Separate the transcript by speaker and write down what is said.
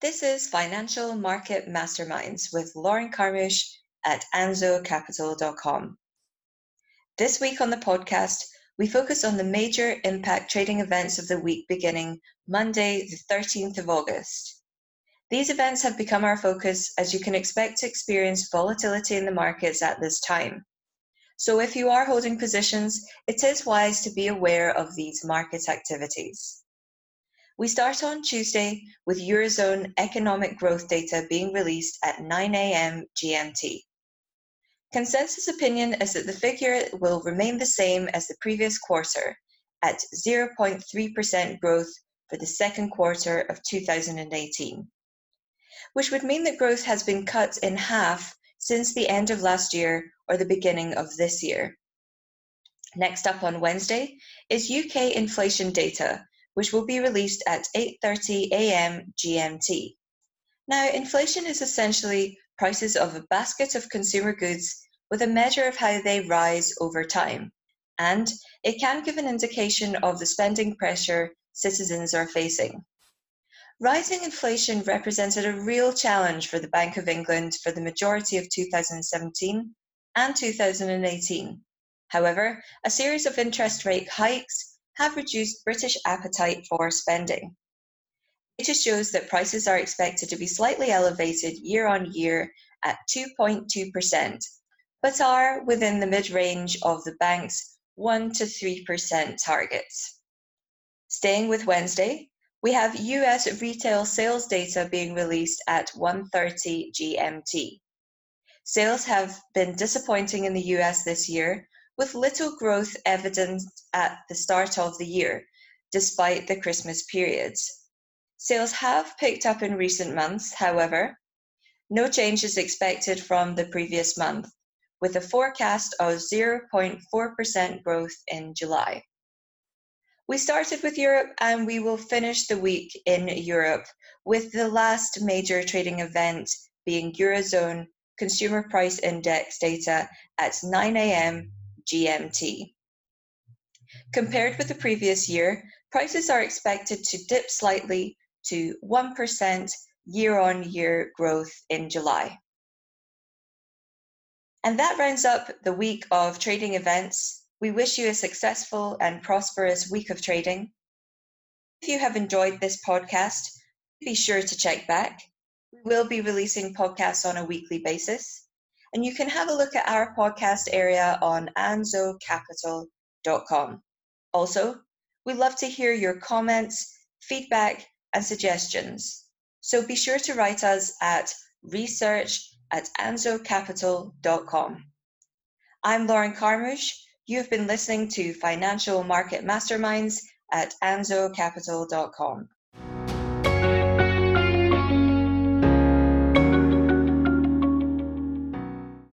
Speaker 1: This is Financial Market Masterminds with Lauren Carmouche at anzocapital.com. This week on the podcast, we focus on the major impact trading events of the week beginning Monday, the 13th of August. These events have become our focus as you can expect to experience volatility in the markets at this time. So if you are holding positions, it is wise to be aware of these market activities. We start on Tuesday with Eurozone economic growth data being released at 9 a.m. GMT. Consensus opinion is that the figure will remain the same as the previous quarter at 0.3% growth for the second quarter of 2018, which would mean that growth has been cut in half since the end of last year or the beginning of this year. Next up on Wednesday is UK inflation data, which will be released at 8:30 a.m. GMT. Now, inflation is essentially prices of a basket of consumer goods with a measure of how they rise over time, and it can give an indication of the spending pressure citizens are facing. Rising inflation represented a real challenge for the Bank of England for the majority of 2017 and 2018. However, a series of interest rate hikes have reduced British appetite for spending. Data shows that prices are expected to be slightly elevated year on year at 2.2%, but are within the mid-range of the bank's 1 to 3% targets. Staying with Wednesday, we have US retail sales data being released at 1:30 GMT. Sales have been disappointing in the US this year, with little growth evident at the start of the year, despite the Christmas periods. Sales have picked up in recent months, however. No change is expected from the previous month, with a forecast of 0.4% growth in July. We started with Europe and we will finish the week in Europe with the last major trading event being Eurozone Consumer Price Index data at 9 a.m. GMT. Compared with the previous year, prices are expected to dip slightly to 1% year-on-year growth in July. And that rounds up the week of trading events. We wish you a successful and prosperous week of trading. If you have enjoyed this podcast, be sure to check back. We will be releasing podcasts on a weekly basis. And you can have a look at our podcast area on anzocapital.com. Also, we'd love to hear your comments, feedback, and suggestions. So be sure to write us at research@anzocapital.com. I'm Lauren Carmouche. You've been listening to Financial Market Masterminds at anzocapital.com.